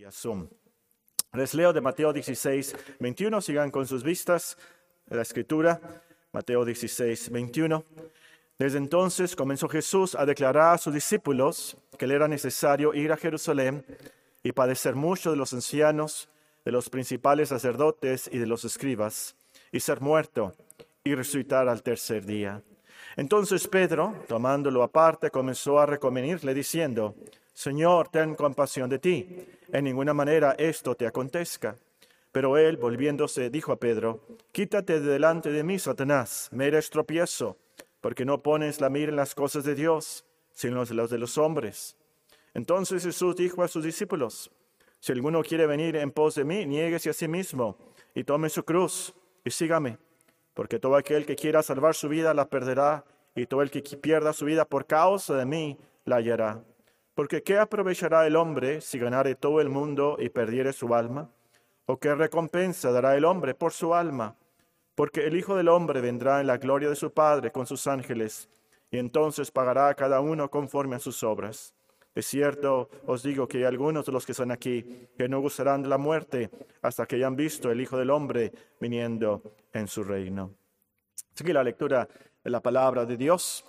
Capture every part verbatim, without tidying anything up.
vía Zoom. Les leo de Mateo dieciséis, veintiuno, sigan con sus vistas la escritura, Mateo dieciséis, veintiuno. Desde entonces comenzó Jesús a declarar a sus discípulos que le era necesario ir a Jerusalén y padecer mucho de los ancianos, de los principales sacerdotes y de los escribas, y ser muerto y resucitar al tercer día. Entonces Pedro, tomándolo aparte, comenzó a reconvenirle diciendo: Señor, ten compasión de ti, en ninguna manera esto te acontezca. Pero él, volviéndose, dijo a Pedro: Quítate de delante de mí, Satanás, me eres tropiezo, porque no pones la mira en las cosas de Dios, sino en las de los hombres. Entonces Jesús dijo a sus discípulos: Si alguno quiere venir en pos de mí, niéguese a sí mismo, y tome su cruz, y sígame. Porque todo aquel que quiera salvar su vida la perderá, y todo el que pierda su vida por causa de mí la hallará. Porque ¿qué aprovechará el hombre si ganare todo el mundo y perdiere su alma? ¿O qué recompensa dará el hombre por su alma? Porque el Hijo del Hombre vendrá en la gloria de su Padre con sus ángeles, y entonces pagará a cada uno conforme a sus obras. De cierto os digo que hay algunos de los que están aquí que no gozarán de la muerte hasta que hayan visto el Hijo del Hombre viniendo en su reino. Sigue la lectura de la palabra de Dios.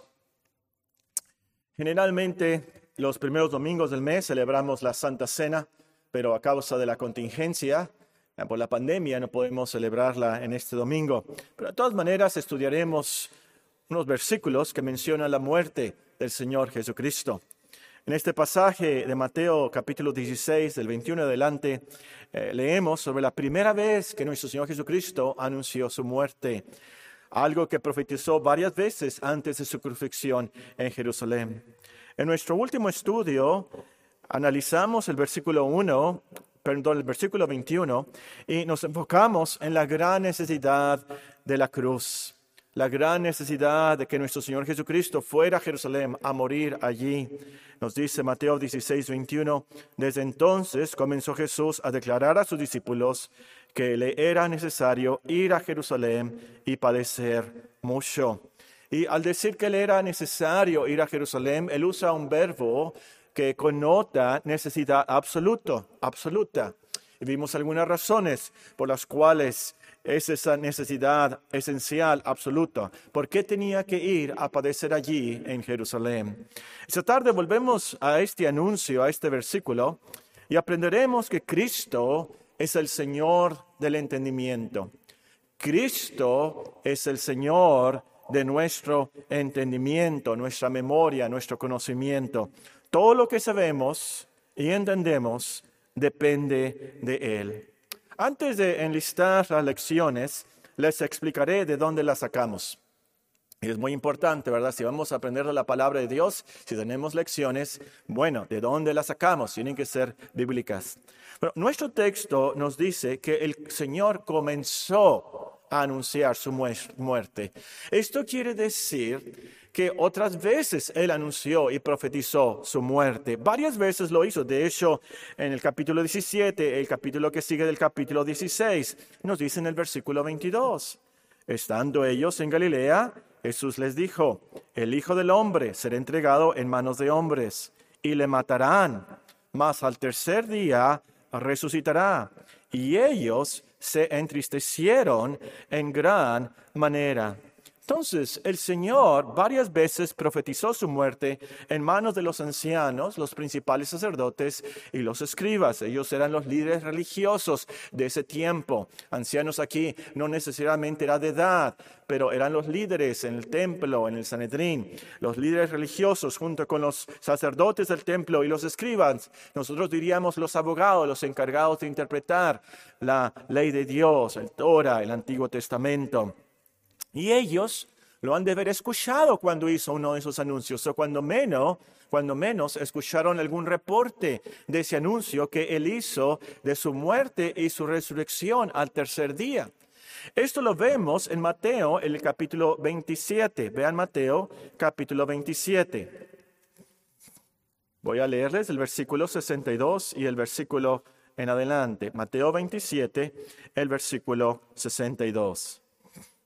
Generalmente los primeros domingos del mes celebramos la Santa Cena, pero a causa de la contingencia, por la pandemia, no podemos celebrarla en este domingo. Pero de todas maneras estudiaremos unos versículos que mencionan la muerte del Señor Jesucristo. En este pasaje de Mateo capítulo dieciséis, del veintiuno en adelante, eh, leemos sobre la primera vez que nuestro Señor Jesucristo anunció su muerte, algo que profetizó varias veces antes de su crucifixión en Jerusalén. En nuestro último estudio analizamos el versículo uno, perdón, el versículo veintiuno, y nos enfocamos en la gran necesidad de la cruz. La gran necesidad de que nuestro Señor Jesucristo fuera a Jerusalén a morir allí. Nos dice Mateo dieciséis, veintiuno, desde entonces comenzó Jesús a declarar a sus discípulos que le era necesario ir a Jerusalén y padecer mucho. Y al decir que le era necesario ir a Jerusalén, él usa un verbo que connota necesidad absoluta, absoluta. Y vimos algunas razones por las cuales es esa necesidad esencial, absoluta. ¿Por qué tenía que ir a padecer allí en Jerusalén? Esta tarde volvemos a este anuncio, a este versículo, y aprenderemos que Cristo es el Señor del entendimiento. Cristo es el Señor de nuestro entendimiento, nuestra memoria, nuestro conocimiento. Todo lo que sabemos y entendemos depende de Él. Antes de enlistar las lecciones, les explicaré de dónde las sacamos. Y es muy importante, ¿verdad? Si vamos a aprender de la palabra de Dios, si tenemos lecciones, bueno, ¿de dónde las sacamos? Tienen que ser bíblicas. Pero nuestro texto nos dice que el Señor comenzó a anunciar su muerte. Esto quiere decir que otras veces Él anunció y profetizó su muerte. Varias veces lo hizo. De hecho, en el capítulo diecisiete, el capítulo que sigue del capítulo dieciséis, nos dice en el versículo veintidós. Estando ellos en Galilea, Jesús les dijo: El Hijo del Hombre será entregado en manos de hombres, y le matarán, mas al tercer día resucitará. Y ellos se entristecieron en gran manera. Entonces, el Señor varias veces profetizó su muerte en manos de los ancianos, los principales sacerdotes y los escribas. Ellos eran los líderes religiosos de ese tiempo. Ancianos aquí no necesariamente era de edad, pero eran los líderes en el templo, en el Sanedrín. Los líderes religiosos junto con los sacerdotes del templo y los escribas. Nosotros diríamos los abogados, los encargados de interpretar la ley de Dios, el Torah, el Antiguo Testamento. Y ellos lo han de haber escuchado cuando hizo uno de esos anuncios, o cuando menos, cuando menos escucharon algún reporte de ese anuncio que él hizo de su muerte y su resurrección al tercer día. Esto lo vemos en Mateo, en el capítulo veintisiete. Vean Mateo, capítulo veintisiete. Voy a leerles el versículo sesenta y dos y el versículo en adelante. Mateo veintisiete, el versículo sesenta y dos.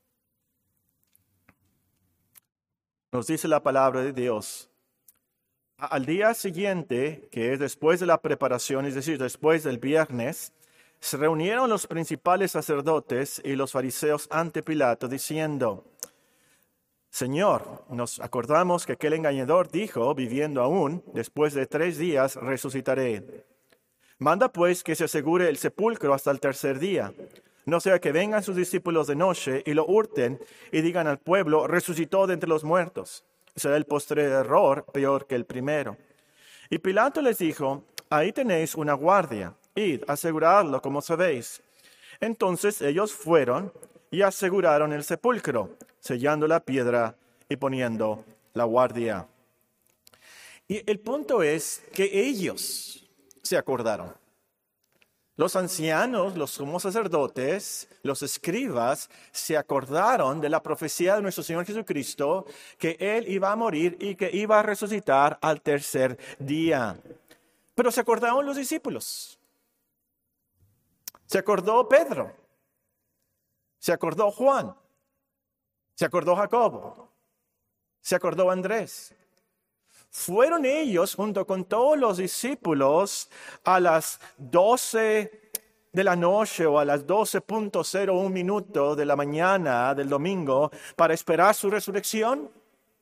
Nos dice la palabra de Dios: Al día siguiente, que es después de la preparación, es decir, después del viernes, se reunieron los principales sacerdotes y los fariseos ante Pilato, diciendo: Señor, nos acordamos que aquel engañador dijo, viviendo aún, después de tres días resucitaré. Manda pues que se asegure el sepulcro hasta el tercer día, no sea que vengan sus discípulos de noche y lo hurten y digan al pueblo: resucitó de entre los muertos. Será el postrer error peor que el primero. Y Pilato les dijo: ahí tenéis una guardia, id, aseguradlo como sabéis. Entonces ellos fueron y aseguraron el sepulcro, sellando la piedra y poniendo la guardia. Y el punto es que ellos se acordaron. Los ancianos, los sumos sacerdotes, los escribas, se acordaron de la profecía de nuestro Señor Jesucristo, que Él iba a morir y que iba a resucitar al tercer día. Pero se acordaron los discípulos. Se acordó Pedro. Se acordó Juan. Se acordó Jacobo. Se acordó Andrés. Fueron ellos, junto con todos los discípulos, a las doce de la noche o a las doce punto cero uno minuto de la mañana del domingo para esperar su resurrección.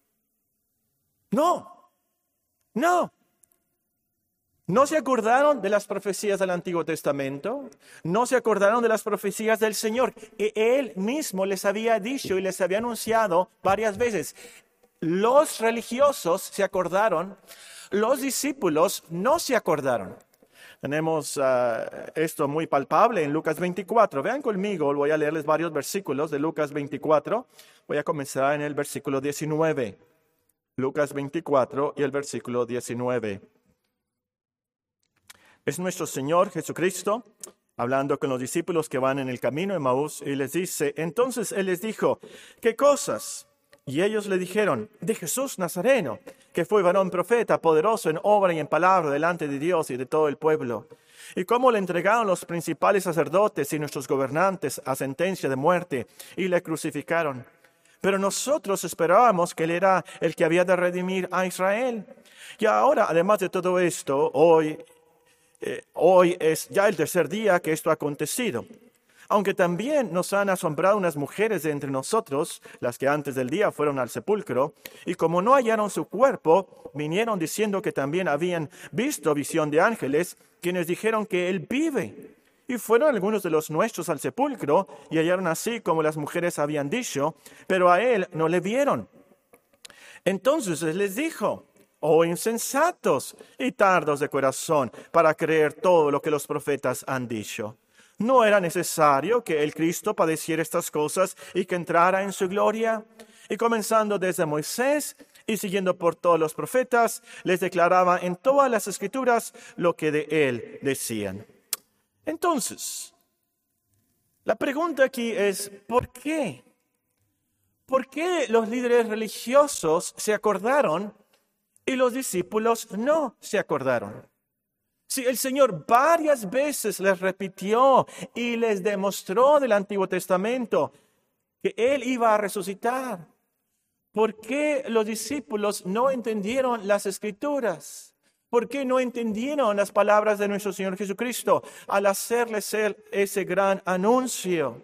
No, no. ¿No se acordaron de las profecías del Antiguo Testamento? ¿No se acordaron de las profecías del Señor? Que Él mismo les había dicho y les había anunciado varias veces. Los religiosos se acordaron, los discípulos no se acordaron. Tenemos uh, esto muy palpable en Lucas veinticuatro. Vean conmigo, voy a leerles varios versículos de Lucas veinticuatro. Voy a comenzar en el versículo diecinueve. Lucas veinticuatro y el versículo diecinueve. Es nuestro Señor Jesucristo hablando con los discípulos que van en el camino de Emaús y les dice: entonces Él les dijo, ¿qué cosas? Y ellos le dijeron: de Jesús Nazareno, que fue varón profeta, poderoso en obra y en palabra delante de Dios y de todo el pueblo. Y cómo le entregaron los principales sacerdotes y nuestros gobernantes a sentencia de muerte y le crucificaron. Pero nosotros esperábamos que Él era el que había de redimir a Israel. Y ahora, además de todo esto, hoy, eh, hoy es ya el tercer día que esto ha acontecido. Aunque también nos han asombrado unas mujeres de entre nosotros, las que antes del día fueron al sepulcro, y como no hallaron su cuerpo, vinieron diciendo que también habían visto visión de ángeles, quienes dijeron que Él vive. Y fueron algunos de los nuestros al sepulcro, y hallaron así como las mujeres habían dicho, pero a Él no le vieron. Entonces Él les dijo: oh insensatos y tardos de corazón, para creer todo lo que los profetas han dicho. ¿No era necesario que el Cristo padeciera estas cosas y que entrara en su gloria? Y comenzando desde Moisés y siguiendo por todos los profetas, les declaraba en todas las Escrituras lo que de Él decían. Entonces, la pregunta aquí es: ¿por qué? ¿Por qué los líderes religiosos se acordaron y los discípulos no se acordaron? Si el Señor varias veces les repitió y les demostró del Antiguo Testamento que Él iba a resucitar, ¿por qué los discípulos no entendieron las Escrituras? ¿Por qué no entendieron las palabras de nuestro Señor Jesucristo al hacerles ese gran anuncio?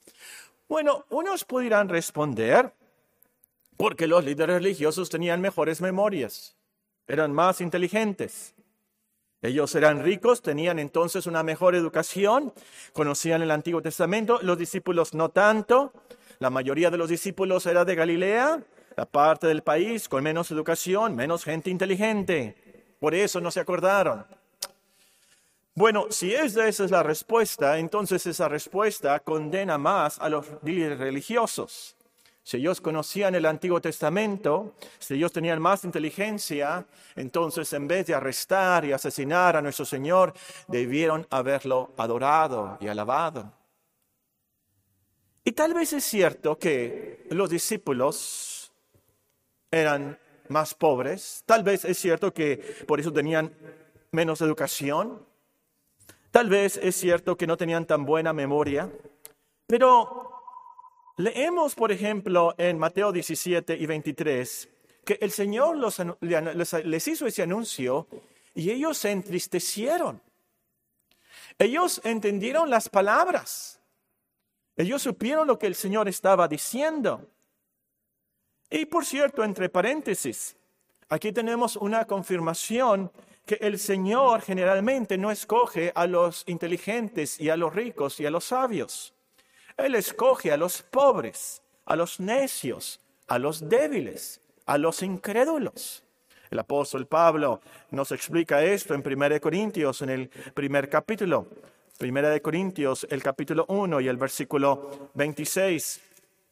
Bueno, unos pudieran responder: porque los líderes religiosos tenían mejores memorias, eran más inteligentes. Ellos eran ricos, tenían entonces una mejor educación, conocían el Antiguo Testamento, los discípulos no tanto. La mayoría de los discípulos era de Galilea, la parte del país con menos educación, menos gente inteligente. Por eso no se acordaron. Bueno, si esa es la respuesta, entonces esa respuesta condena más a los líderes religiosos. Si ellos conocían el Antiguo Testamento, si ellos tenían más inteligencia, entonces en vez de arrestar y asesinar a nuestro Señor, debieron haberlo adorado y alabado. Y tal vez es cierto que los discípulos eran más pobres, tal vez es cierto que por eso tenían menos educación, tal vez es cierto que no tenían tan buena memoria, pero leemos, por ejemplo, en Mateo diecisiete y veintitrés, que el Señor los, les, les hizo ese anuncio y ellos se entristecieron. Ellos entendieron las palabras. Ellos supieron lo que el Señor estaba diciendo. Y por cierto, entre paréntesis, aquí tenemos una confirmación que el Señor generalmente no escoge a los inteligentes y a los ricos y a los sabios. Él escoge a los pobres, a los necios, a los débiles, a los incrédulos. El apóstol Pablo nos explica esto en primera de Corintios, en el primer capítulo. primera de Corintios, el capítulo uno y el versículo veintiséis.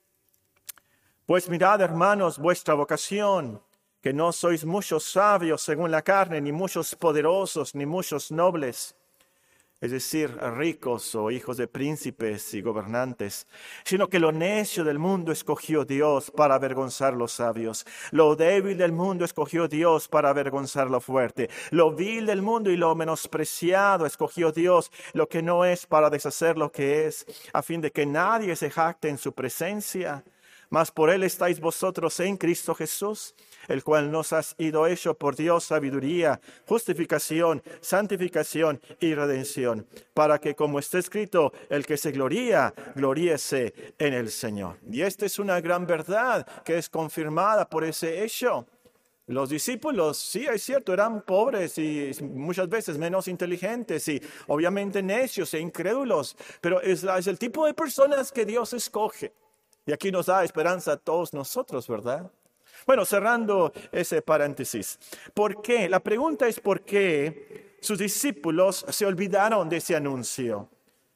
Pues mirad, hermanos, vuestra vocación, que no sois muchos sabios según la carne, ni muchos poderosos, ni muchos nobles, es decir, ricos o hijos de príncipes y gobernantes, sino que lo necio del mundo escogió Dios para avergonzar los sabios. Lo débil del mundo escogió Dios para avergonzar lo fuerte. Lo vil del mundo y lo menospreciado escogió Dios, lo que no es, para deshacer lo que es, a fin de que nadie se jacte en su presencia. Mas por él estáis vosotros en Cristo Jesús, el cual nos ha sido hecho por Dios sabiduría, justificación, santificación y redención, para que, como está escrito, el que se gloría, gloríese en el Señor. Y esta es una gran verdad que es confirmada por ese hecho. Los discípulos, sí, es cierto, eran pobres y muchas veces menos inteligentes y obviamente necios e incrédulos, pero es, es el tipo de personas que Dios escoge. Y aquí nos da esperanza a todos nosotros, ¿verdad? Bueno, cerrando ese paréntesis. ¿Por qué? La pregunta es ¿por qué sus discípulos se olvidaron de ese anuncio?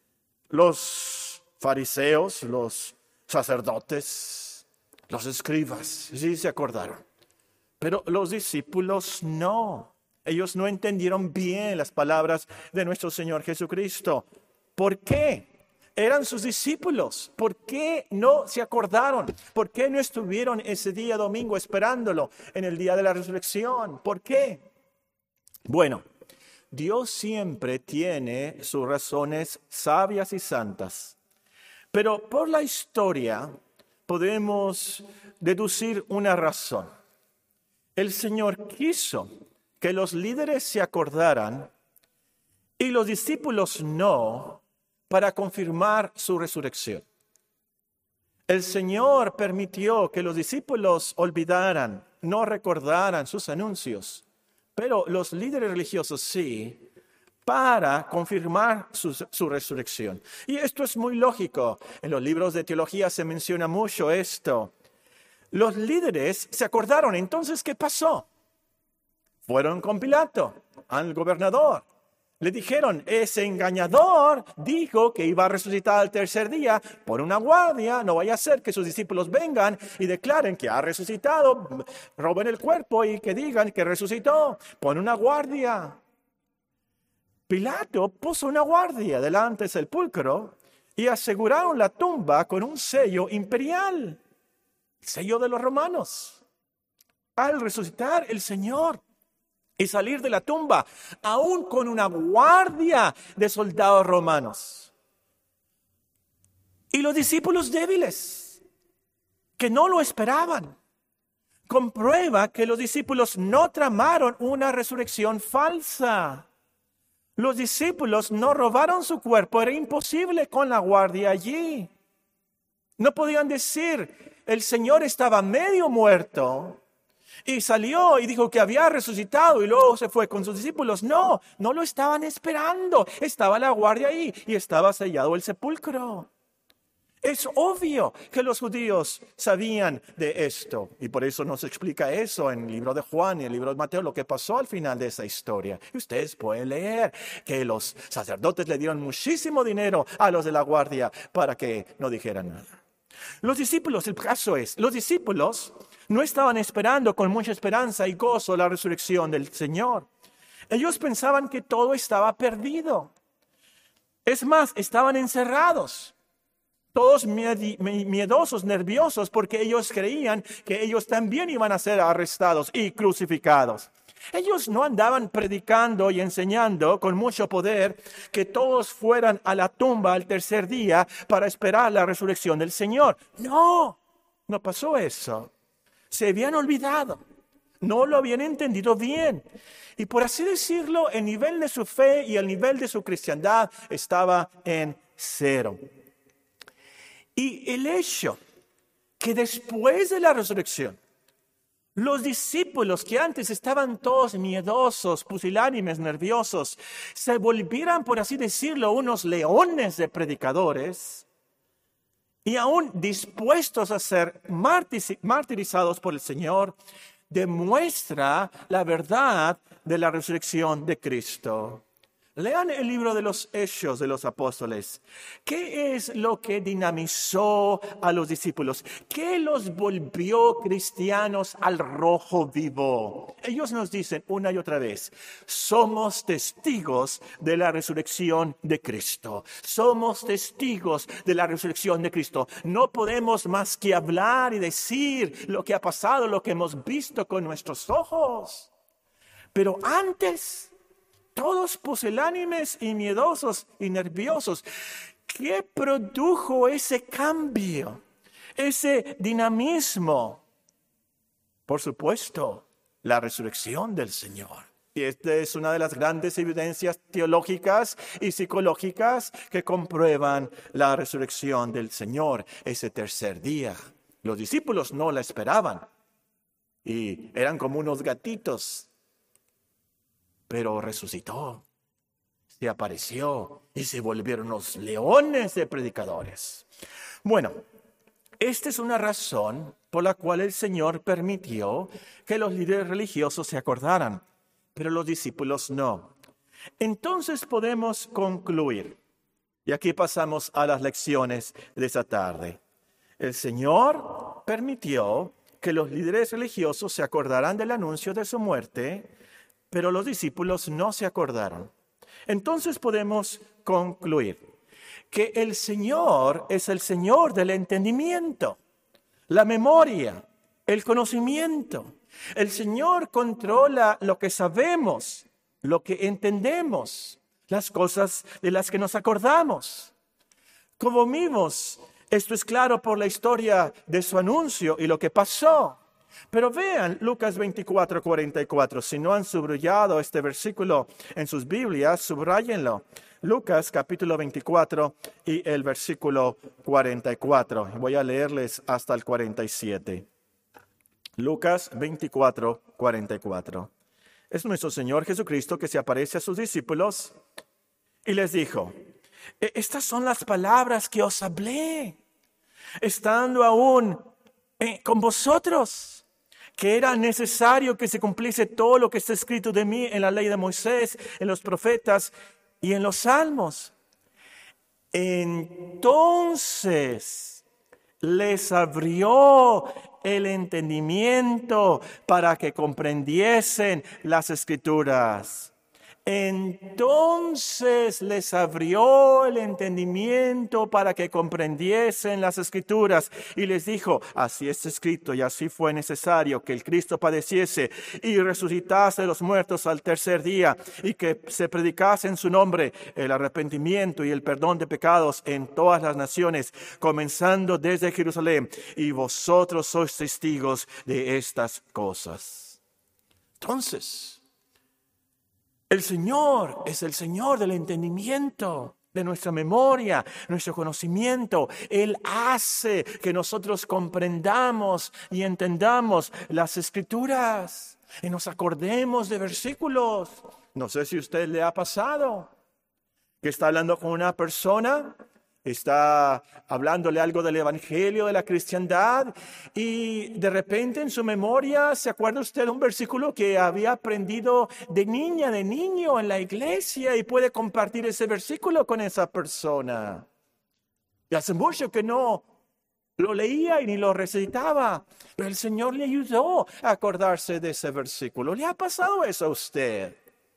Los fariseos, los sacerdotes, los escribas, sí se acordaron. Pero los discípulos no. Ellos no entendieron bien las palabras de nuestro Señor Jesucristo. ¿Por qué? Eran sus discípulos. ¿Por qué no se acordaron? ¿Por qué no estuvieron ese día domingo esperándolo en el día de la resurrección? ¿Por qué? Bueno, Dios siempre tiene sus razones sabias y santas. Pero por la historia podemos deducir una razón. El Señor quiso que los líderes se acordaran y los discípulos no, para confirmar su resurrección. El Señor permitió que los discípulos olvidaran, no recordaran sus anuncios, pero los líderes religiosos sí, para confirmar su, su resurrección. Y esto es muy lógico. En los libros de teología se menciona mucho esto. Los líderes se acordaron. Entonces, ¿qué pasó? Fueron con Pilato, al gobernador. Le dijeron, ese engañador dijo que iba a resucitar al tercer día. Pon una guardia, no vaya a ser que sus discípulos vengan y declaren que ha resucitado, roben el cuerpo y que digan que resucitó. Pon una guardia. Pilato puso una guardia delante del sepulcro y aseguraron la tumba con un sello imperial, el sello de los romanos. Al resucitar el Señor y salir de la tumba, aún con una guardia de soldados romanos. Y los discípulos débiles, que no lo esperaban, comprueba que los discípulos no tramaron una resurrección falsa. Los discípulos no robaron su cuerpo, era imposible con la guardia allí. No podían decir, el Señor estaba medio muerto y salió y dijo que había resucitado y luego se fue con sus discípulos. No, no lo estaban esperando. Estaba la guardia ahí y estaba sellado el sepulcro. Es obvio que los judíos sabían de esto. Y por eso nos explica eso en el libro de Juan y el libro de Mateo, lo que pasó al final de esa historia. Y ustedes pueden leer que los sacerdotes le dieron muchísimo dinero a los de la guardia para que no dijeran nada. Los discípulos, el caso es, los discípulos no estaban esperando con mucha esperanza y gozo la resurrección del Señor. Ellos pensaban que todo estaba perdido. Es más, estaban encerrados, todos miedosos, nerviosos, porque ellos creían que ellos también iban a ser arrestados y crucificados. Ellos no andaban predicando y enseñando con mucho poder que todos fueran a la tumba al tercer día para esperar la resurrección del Señor. No, no pasó eso. Se habían olvidado. No lo habían entendido bien. Y por así decirlo, el nivel de su fe y el nivel de su cristiandad estaba en cero. Y el hecho que después de la resurrección, los discípulos que antes estaban todos miedosos, pusilánimes, nerviosos, se volvieran, por así decirlo, unos leones de predicadores y aún dispuestos a ser martirizados por el Señor, demuestra la verdad de la resurrección de Cristo. Lean el libro de los Hechos de los Apóstoles. ¿Qué es lo que dinamizó a los discípulos? ¿Qué los volvió cristianos al rojo vivo? Ellos nos dicen una y otra vez, somos testigos de la resurrección de Cristo. Somos testigos de la resurrección de Cristo. No podemos más que hablar y decir lo que ha pasado, lo que hemos visto con nuestros ojos. Pero antes, todos pusilánimes y miedosos y nerviosos. ¿Qué produjo ese cambio, ese dinamismo? Por supuesto, la resurrección del Señor. Y esta es una de las grandes evidencias teológicas y psicológicas que comprueban la resurrección del Señor ese tercer día. Los discípulos no la esperaban y eran como unos gatitos. Pero resucitó, se apareció y se volvieron los leones de predicadores. Bueno, esta es una razón por la cual el Señor permitió que los líderes religiosos se acordaran, pero los discípulos no. Entonces podemos concluir, y aquí pasamos a las lecciones de esta tarde. El Señor permitió que los líderes religiosos se acordaran del anuncio de su muerte, pero los discípulos no se acordaron. Entonces podemos concluir que el Señor es el Señor del entendimiento, la memoria, el conocimiento. El Señor controla lo que sabemos, lo que entendemos, las cosas de las que nos acordamos. Como vimos, esto es claro por la historia de su anuncio y lo que pasó. Pero vean Lucas veinticuatro, cuarenta y cuatro. Si no han subrayado este versículo en sus Biblias, subrayenlo. Lucas capítulo veinticuatro y el versículo cuarenta y cuatro. Voy a leerles hasta el cuarenta y siete. Lucas veinticuatro, cuarenta y cuatro. Es nuestro Señor Jesucristo que se aparece a sus discípulos y les dijo, estas son las palabras que os hablé, estando aún eh, con vosotros, que era necesario que se cumpliese todo lo que está escrito de mí en la ley de Moisés, en los profetas y en los salmos. Entonces les abrió el entendimiento para que comprendiesen las Escrituras. Entonces les abrió el entendimiento para que comprendiesen las Escrituras y les dijo, así está escrito y así fue necesario que el Cristo padeciese y resucitase de los muertos al tercer día y que se predicase en su nombre el arrepentimiento y el perdón de pecados en todas las naciones, comenzando desde Jerusalén, y vosotros sois testigos de estas cosas. Entonces, el Señor es el Señor del entendimiento, de nuestra memoria, nuestro conocimiento. Él hace que nosotros comprendamos y entendamos las Escrituras y nos acordemos de versículos. No sé si a usted le ha pasado que está hablando con una persona, está hablándole algo del evangelio, de la cristiandad, y de repente en su memoria se acuerda usted de un versículo que había aprendido de niña, de niño en la iglesia, y puede compartir ese versículo con esa persona. Y hace mucho que no lo leía y ni lo recitaba, pero el Señor le ayudó a acordarse de ese versículo. ¿Le ha pasado eso a usted?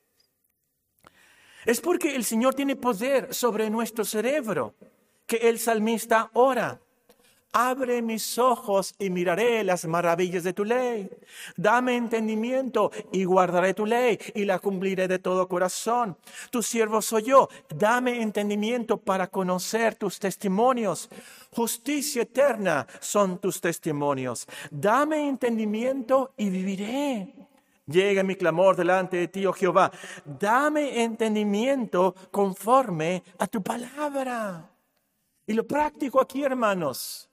Es porque el Señor tiene poder sobre nuestro cerebro, que el salmista ora. Abre mis ojos y miraré las maravillas de tu ley. Dame entendimiento y guardaré tu ley y la cumpliré de todo corazón. Tu siervo soy yo. Dame entendimiento para conocer tus testimonios. Justicia eterna son tus testimonios. Dame entendimiento y viviré. Llega mi clamor delante de ti, oh Jehová. Dame entendimiento conforme a tu palabra. Y lo práctico aquí, hermanos,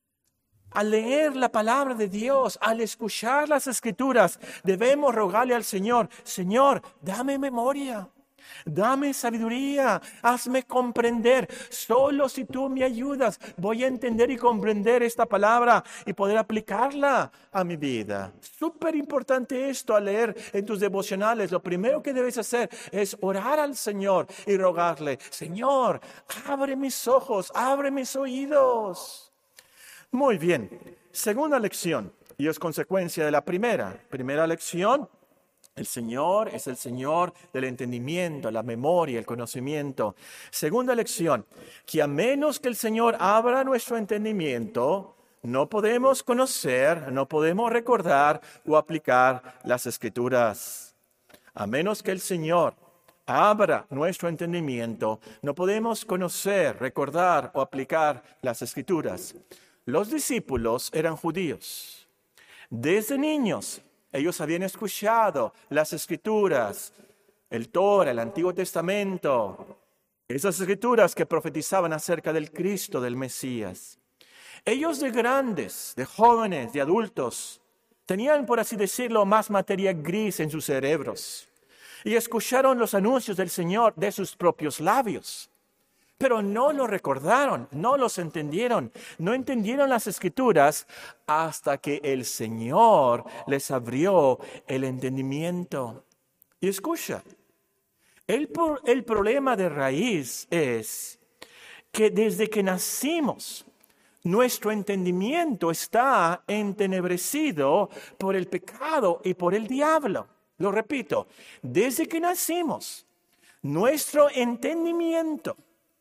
al leer la palabra de Dios, al escuchar las Escrituras, debemos rogarle al Señor, Señor, dame memoria, dame sabiduría, hazme comprender. Solo si tú me ayudas, voy a entender y comprender esta palabra y poder aplicarla a mi vida. Súper importante esto al leer en tus devocionales. Lo primero que debes hacer es orar al Señor y rogarle, Señor, abre mis ojos, abre mis oídos. Muy bien, segunda lección, y es consecuencia de la primera. Primera lección, el Señor es el Señor del entendimiento, la memoria, el conocimiento. Segunda lección, que a menos que el Señor abra nuestro entendimiento, no podemos conocer, no podemos recordar o aplicar las Escrituras. A menos que el Señor abra nuestro entendimiento, no podemos conocer, recordar o aplicar las Escrituras. Los discípulos eran judíos. Desde niños, ellos habían escuchado las Escrituras, el Torah, el Antiguo Testamento, esas Escrituras que profetizaban acerca del Cristo, del Mesías. Ellos de grandes, de jóvenes, de adultos, tenían, por así decirlo, más materia gris en sus cerebros y escucharon los anuncios del Señor de sus propios labios. Pero no lo recordaron, no los entendieron, no entendieron las Escrituras hasta que el Señor les abrió el entendimiento. Y escucha, el, el problema de raíz es que desde que nacimos, nuestro entendimiento está entenebrecido por el pecado y por el diablo. Lo repito, desde que nacimos, nuestro entendimiento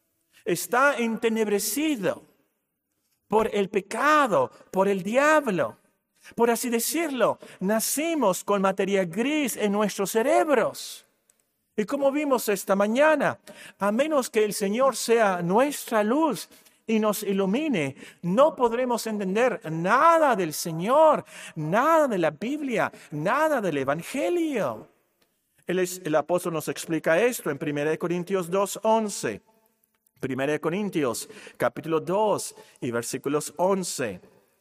está entenebrecido por el pecado, por el diablo. Por así decirlo, nacimos con materia gris en nuestros cerebros. Y como vimos esta mañana, a menos que el Señor sea nuestra luz y nos ilumine, no podremos entender nada del Señor, nada de la Biblia, nada del Evangelio. El, el apóstol nos explica esto en primera de Corintios dos, once. primera de Corintios, capítulo dos y versículos once.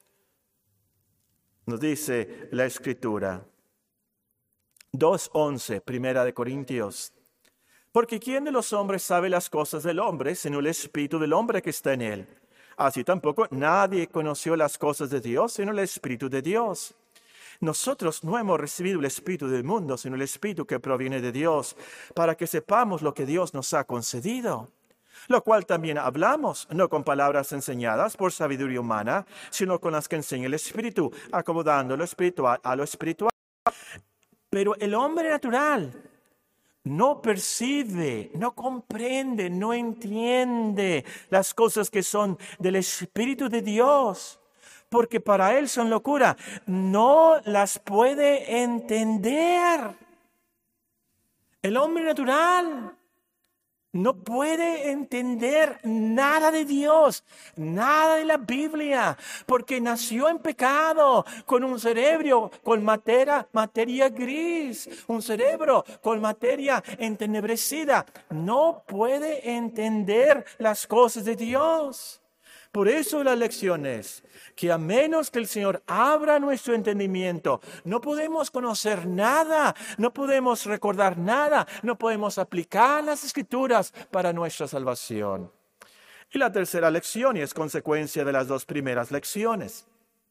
Nos dice la Escritura. dos, once, primera de Corintios. Porque ¿quién de los hombres sabe las cosas del hombre, sino el espíritu del hombre que está en él? Así tampoco nadie conoció las cosas de Dios, sino el espíritu de Dios. Nosotros no hemos recibido el espíritu del mundo, sino el espíritu que proviene de Dios, para que sepamos lo que Dios nos ha concedido. Lo cual también hablamos, no con palabras enseñadas por sabiduría humana, sino con las que enseña el Espíritu, acomodando lo espiritual a lo espiritual. Pero el hombre natural no percibe, no comprende, no entiende las cosas que son del Espíritu de Dios, porque para él son locura. No las puede entender. El hombre natural no puede entender nada de Dios, nada de la Biblia, porque nació en pecado, con un cerebro, con materia, materia gris, un cerebro con materia entenebrecida. No puede entender las cosas de Dios. Por eso la lección es que a menos que el Señor abra nuestro entendimiento, no podemos conocer nada, no podemos recordar nada, no podemos aplicar las Escrituras para nuestra salvación. Y la tercera lección, y es consecuencia de las dos primeras lecciones.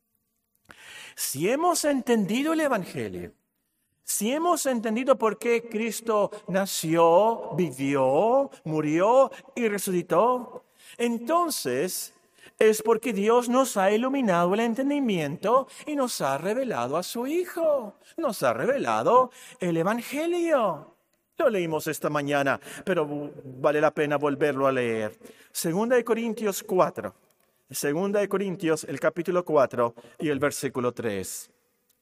Si hemos entendido el Evangelio, si hemos entendido por qué Cristo nació, vivió, murió y resucitó, entonces es porque Dios nos ha iluminado el entendimiento y nos ha revelado a su Hijo. Nos ha revelado el Evangelio. Lo leímos esta mañana, pero vale la pena volverlo a leer. Segunda de Corintios cuatro. Segunda de Corintios, el capítulo cuatro y el versículo tres.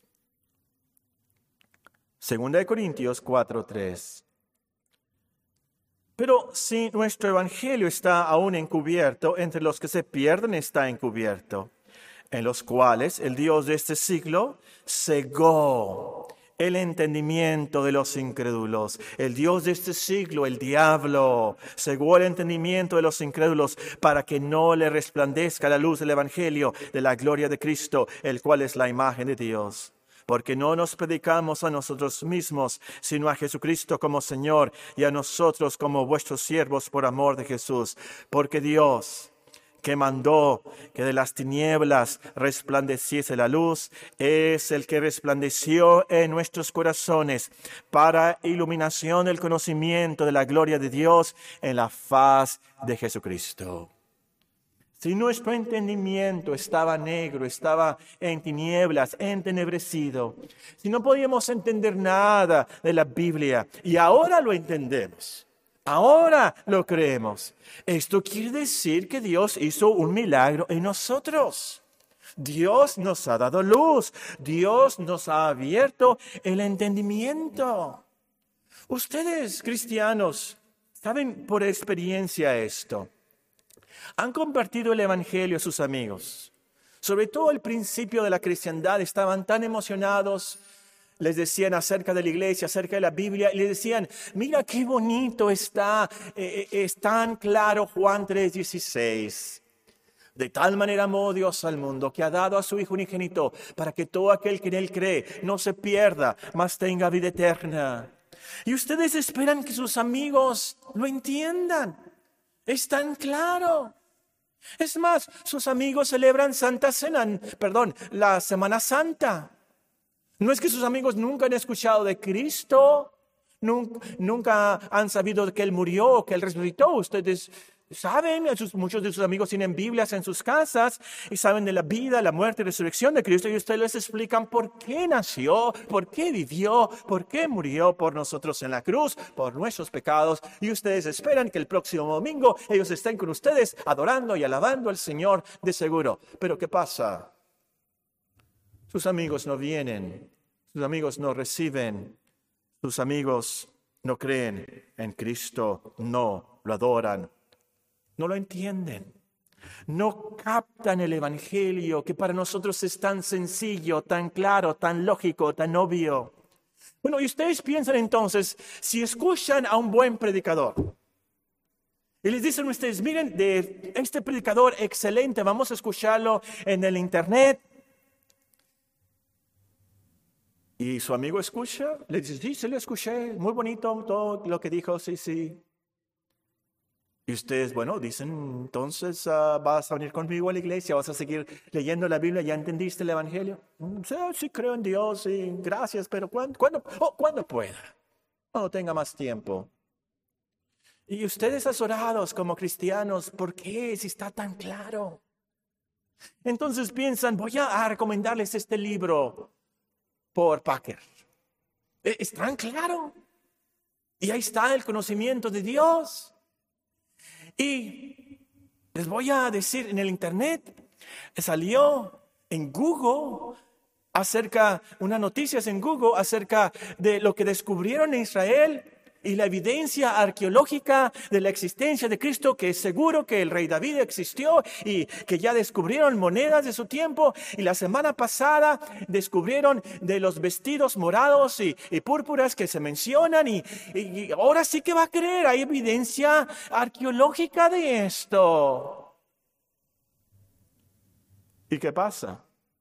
Segunda de Corintios cuatro, tres. Pero si nuestro evangelio está aún encubierto, entre los que se pierden está encubierto, en los cuales el Dios de este siglo cegó el entendimiento de los incrédulos. El Dios de este siglo, el diablo, cegó el entendimiento de los incrédulos para que no le resplandezca la luz del evangelio de la gloria de Cristo, el cual es la imagen de Dios. Porque no nos predicamos a nosotros mismos, sino a Jesucristo como Señor y a nosotros como vuestros siervos por amor de Jesús. Porque Dios, que mandó que de las tinieblas resplandeciese la luz, es el que resplandeció en nuestros corazones para iluminación del conocimiento de la gloria de Dios en la faz de Jesucristo. Si nuestro entendimiento estaba negro, estaba en tinieblas, entenebrecido, si no podíamos entender nada de la Biblia y ahora lo entendemos, ahora lo creemos, esto quiere decir que Dios hizo un milagro en nosotros. Dios nos ha dado luz, Dios nos ha abierto el entendimiento. Ustedes, cristianos, saben por experiencia esto. Han compartido el evangelio a sus amigos. Sobre todo al principio de la cristiandad estaban tan emocionados. Les decían acerca de la iglesia, acerca de la Biblia, y les decían, mira qué bonito está, eh, es tan claro Juan tres dieciséis. De tal manera amó Dios al mundo que ha dado a su Hijo unigénito para que todo aquel que en él cree no se pierda, mas tenga vida eterna. Y ustedes esperan que sus amigos lo entiendan. Es tan claro. Es más, sus amigos celebran Santa Cena, perdón, la Semana Santa. No es que sus amigos nunca han escuchado de Cristo, nunca, nunca han sabido que Él murió, que Él resucitó. Ustedes saben, muchos de sus amigos tienen Biblias en sus casas y saben de la vida, la muerte y resurrección de Cristo y ustedes les explican por qué nació, por qué vivió, por qué murió por nosotros en la cruz, por nuestros pecados. Y ustedes esperan que el próximo domingo ellos estén con ustedes adorando y alabando al Señor de seguro. Pero ¿qué pasa? Sus amigos no vienen, sus amigos no reciben, sus amigos no creen en Cristo, no lo adoran. No lo entienden, no captan el evangelio que para nosotros es tan sencillo, tan claro, tan lógico, tan obvio. Bueno, y ustedes piensan entonces, si escuchan a un buen predicador y les dicen ustedes, miren, de este predicador excelente, vamos a escucharlo en el internet. Y su amigo escucha, le dice, sí, se lo escuché, muy bonito todo lo que dijo, sí, sí. Y ustedes, bueno, dicen, entonces uh, vas a venir conmigo a la iglesia, vas a seguir leyendo la Biblia, ¿ya entendiste el evangelio? Sí, sí creo en Dios, sí, gracias, pero ¿cuándo, cuándo, oh, ¿cuándo pueda? Cuando tenga más tiempo. Y ustedes azorados como cristianos, ¿por qué? Si está tan claro. Entonces piensan, voy a recomendarles este libro por Packer. Es tan claro. Y ahí está el conocimiento de Dios. Y les voy a decir, en el internet salió en Google acerca, unas noticias en Google acerca de lo que descubrieron en Israel y la evidencia arqueológica de la existencia de Cristo, que es seguro que el rey David existió y que ya descubrieron monedas de su tiempo. Y la semana pasada descubrieron de los vestidos morados y, y púrpuras que se mencionan. Y, y, y ahora sí que va a creer, hay evidencia arqueológica de esto. ¿Y qué pasa?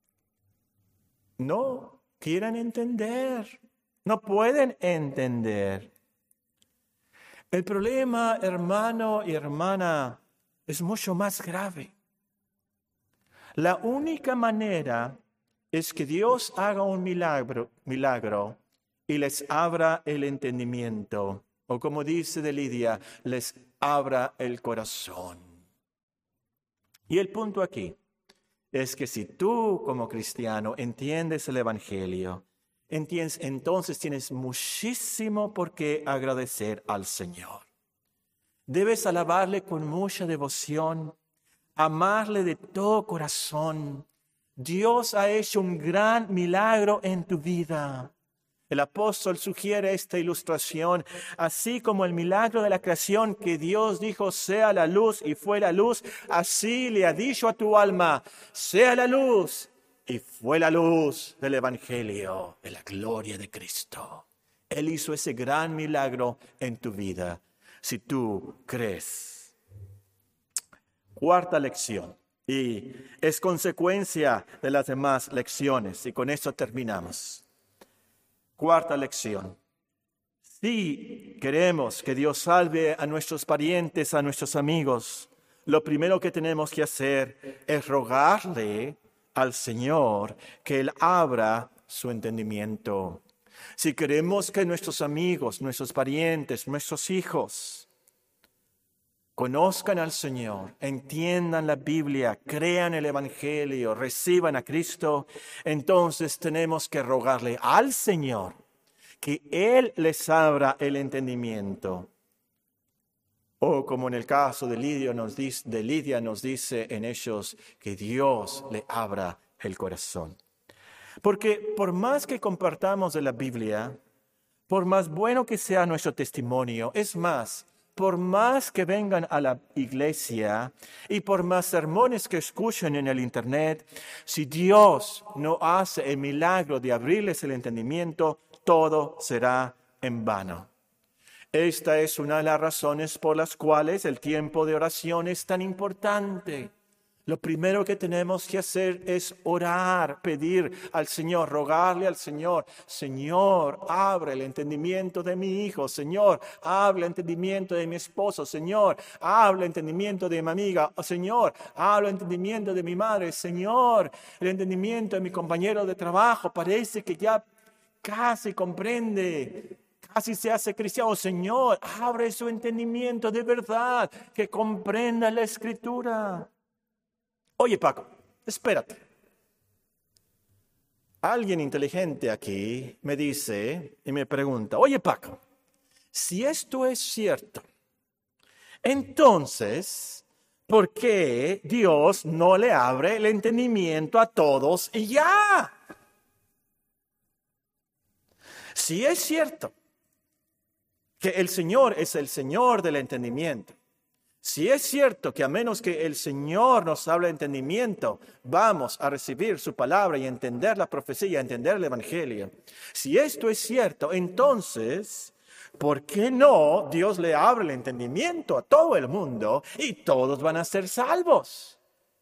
No quieren entender, no pueden entender. El problema, hermano y hermana, es mucho más grave. La única manera es que Dios haga un milagro, milagro y les abra el entendimiento. O como dice de Lidia, les abra el corazón. Y el punto aquí es que si tú como cristiano entiendes el evangelio, entiendes, entonces tienes muchísimo por qué agradecer al Señor. Debes alabarle con mucha devoción, amarle de todo corazón. Dios ha hecho un gran milagro en tu vida. El apóstol sugiere esta ilustración, así como el milagro de la creación que Dios dijo sea la luz y fue la luz, así le ha dicho a tu alma, sea la luz y fue la luz del Evangelio, de la gloria de Cristo. Él hizo ese gran milagro en tu vida, si tú crees. Cuarta lección, y es consecuencia de las demás lecciones, y con esto terminamos. Cuarta lección. Si queremos que Dios salve a nuestros parientes, a nuestros amigos, lo primero que tenemos que hacer es rogarle al Señor que Él abra su entendimiento. Si queremos que nuestros amigos, nuestros parientes, nuestros hijos conozcan al Señor, entiendan la Biblia, crean el Evangelio, reciban a Cristo, entonces tenemos que rogarle al Señor que Él les abra el entendimiento. O como en el caso de Lidia nos dice, de Lidia nos dice en Hechos, que Dios le abra el corazón. Porque por más que compartamos de la Biblia, por más bueno que sea nuestro testimonio, es más, por más que vengan a la iglesia y por más sermones que escuchen en el internet, si Dios no hace el milagro de abrirles el entendimiento, todo será en vano. Esta es una de las razones por las cuales el tiempo de oración es tan importante. Lo primero que tenemos que hacer es orar, pedir al Señor, rogarle al Señor, Señor, abre el entendimiento de mi hijo, Señor, abre el entendimiento de mi esposo, Señor, abre el entendimiento de mi amiga, Señor, abre el entendimiento de mi madre, Señor, el entendimiento de mi compañero de trabajo, parece que ya casi comprende, casi se hace cristiano, Señor, abre su entendimiento de verdad, que comprenda la Escritura. Oye, Paco, espérate. Alguien inteligente aquí me dice y me pregunta, oye, Paco, si esto es cierto, entonces, ¿por qué Dios no le abre el entendimiento a todos y ya? Si es cierto que el Señor es el Señor del entendimiento, si es cierto que a menos que el Señor nos hable de entendimiento, vamos a recibir su palabra y entender la profecía, entender el Evangelio. Si esto es cierto, entonces, ¿por qué no Dios le abre el entendimiento a todo el mundo y todos van a ser salvos?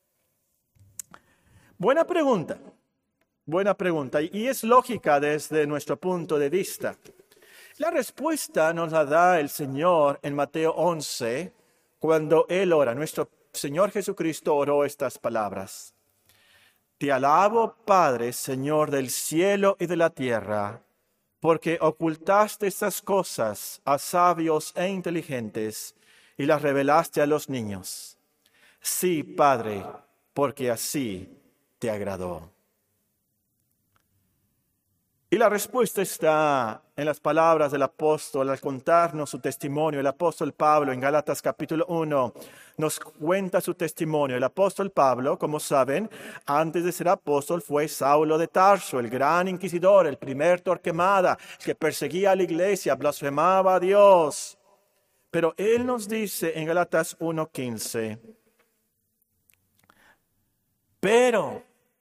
Buena pregunta, buena pregunta. Y es lógica desde nuestro punto de vista. La respuesta nos la da el Señor en Mateo once, cuando Él ora. Nuestro Señor Jesucristo oró estas palabras. Te alabo, Padre, Señor del cielo y de la tierra, porque ocultaste estas cosas a sabios e inteligentes y las revelaste a los niños. Sí, Padre, porque así te agradó. Y la respuesta está en las palabras del apóstol al contarnos su testimonio. El apóstol Pablo en Gálatas capítulo uno nos cuenta su testimonio. El apóstol Pablo, como saben, antes de ser apóstol fue Saulo de Tarso, el gran inquisidor, el primer Torquemada, que perseguía a la iglesia, blasfemaba a Dios. Pero él nos dice en Gálatas uno quince, pero,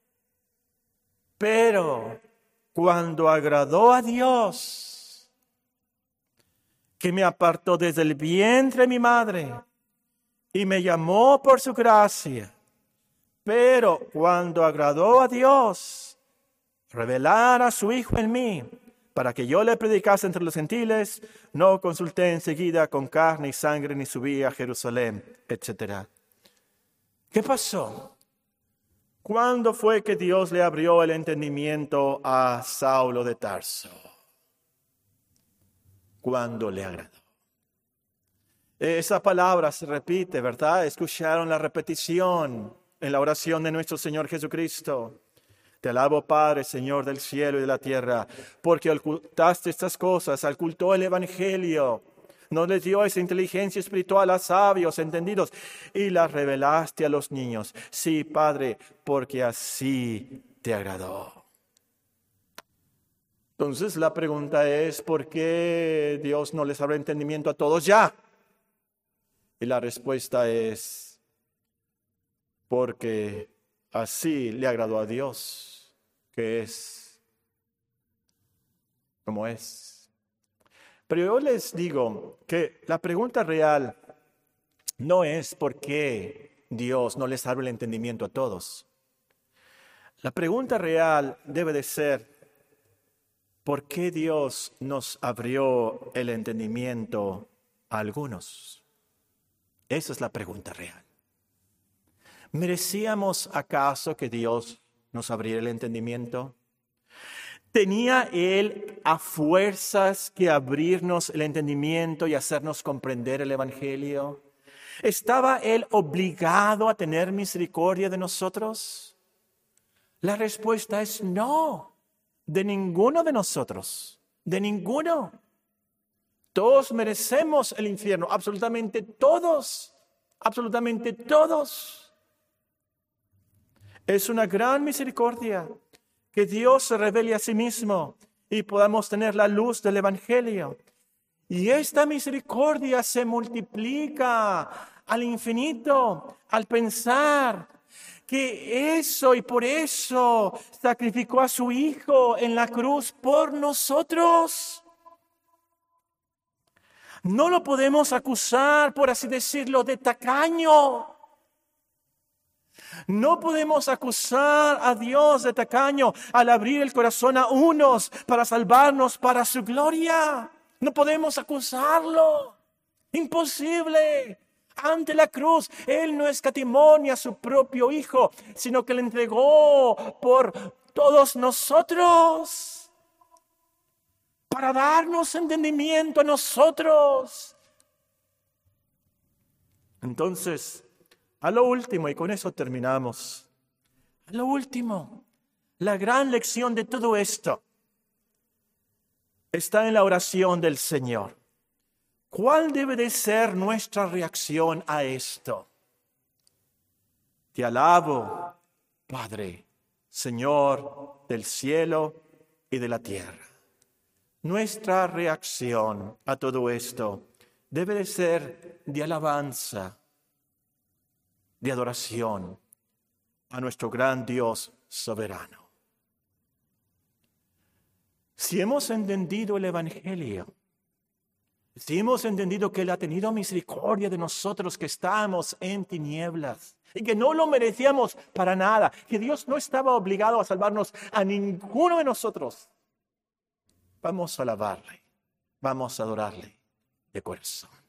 pero, cuando agradó a Dios, que me apartó desde el vientre de mi madre y me llamó por su gracia, pero cuando agradó a Dios, revelar a su Hijo en mí, para que yo le predicase entre los gentiles, no consulté enseguida con carne y sangre, ni subí a Jerusalén, etcétera. ¿Qué pasó? ¿Cuándo fue que Dios le abrió el entendimiento a Saulo de Tarso? Cuando le agradó. Esa palabra se repite, ¿verdad? Escucharon la repetición en la oración de nuestro Señor Jesucristo. Te alabo, Padre, Señor del cielo y de la tierra, porque ocultaste estas cosas, ocultó el Evangelio No les dio esa inteligencia espiritual a sabios, entendidos, y la revelaste a los niños. Sí, Padre, porque así te agradó. Entonces la pregunta es, ¿por qué Dios no les abre entendimiento a todos ya? Y la respuesta es, porque así le agradó a Dios, que es como es. Pero yo les digo que la pregunta real no es por qué Dios no les abre el entendimiento a todos. La pregunta real debe de ser, ¿por qué Dios nos abrió el entendimiento a algunos? Esa es la pregunta real. ¿Merecíamos acaso que Dios nos abriera el entendimiento? ¿Tenía Él a fuerzas que abrirnos el entendimiento y hacernos comprender el Evangelio? ¿Estaba Él obligado a tener misericordia de nosotros? La respuesta es no. De ninguno de nosotros, de ninguno. Todos merecemos el infierno, absolutamente todos, absolutamente todos. Es una gran misericordia que Dios se revele a sí mismo y podamos tener la luz del Evangelio. Y esta misericordia se multiplica al infinito al pensar que eso y por eso sacrificó a su Hijo en la cruz por nosotros. No lo podemos acusar, por así decirlo, de tacaño. No podemos acusar a Dios de tacaño al abrir el corazón a unos para salvarnos para su gloria. No podemos acusarlo. Imposible. Ante la cruz, Él no escatimó ni a su propio Hijo, sino que le entregó por todos nosotros, para darnos entendimiento a nosotros. Entonces, a lo último, y con eso terminamos, a lo último, la gran lección de todo esto está en la oración del Señor. ¿Cuál debe de ser nuestra reacción a esto? Te alabo, Padre, Señor del cielo y de la tierra. Nuestra reacción a todo esto debe de ser de alabanza, de adoración a nuestro gran Dios soberano. Si hemos entendido el Evangelio, si hemos entendido que Él ha tenido misericordia de nosotros que estamos en tinieblas y que no lo merecíamos para nada, que Dios no estaba obligado a salvarnos a ninguno de nosotros, vamos a alabarle, vamos a adorarle de corazón.